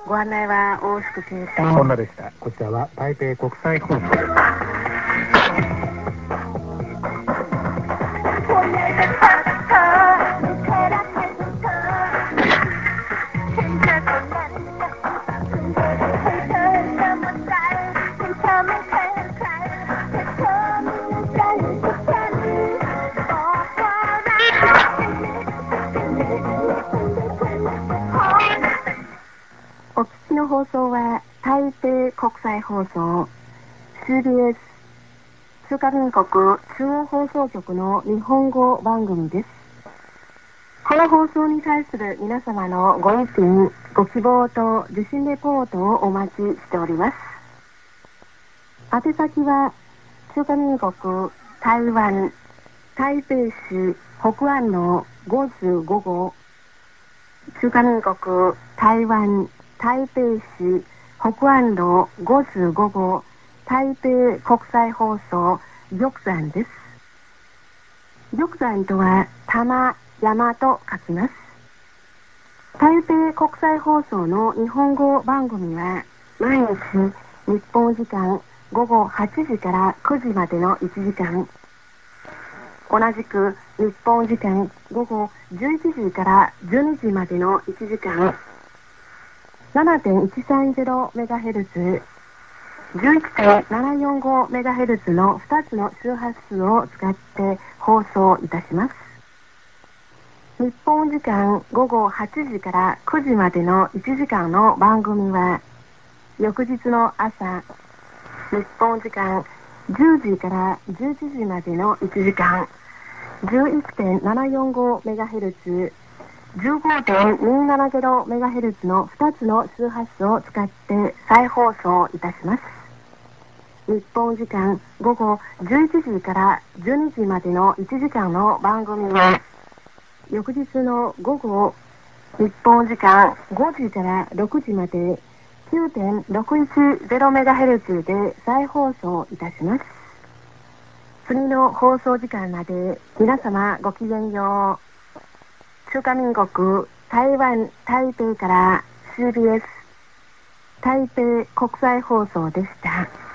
ご案内は大宿慶と女でした。こちらは台北国際放送です。 お聞きの放送は台北国際放送 CBS 中華民国中央放送局の日本語番組です。この放送に対する皆様のご意見、ご希望と受信レポートをお待ちしております。宛先は中華民国台湾台北市北安路55号、中華民国台湾台北市北安路55号、台北国際放送玉山です。玉山とは玉山と書きます。台北国際放送の日本語番組は毎日日本時間午後8時から9時までの1時間、同じく日本時間午後11時から12時までの1時間、7.130MHz、11.745MHz の2つの周波数を使って放送いたします。日本時間午後8時から9時までの1時間の番組は、翌日の朝、日本時間10時から11時までの1時間、11.745MHz、15.270MHz の2つの周波数を使って再放送いたします。日本時間午後11時から12時までの1時間の番組は、翌日の午後日本時間5時から6時まで 9.610MHz で再放送いたします。次の放送時間まで皆様ごきげんよう。中華民国台湾台北から CBS 台北国際放送でした。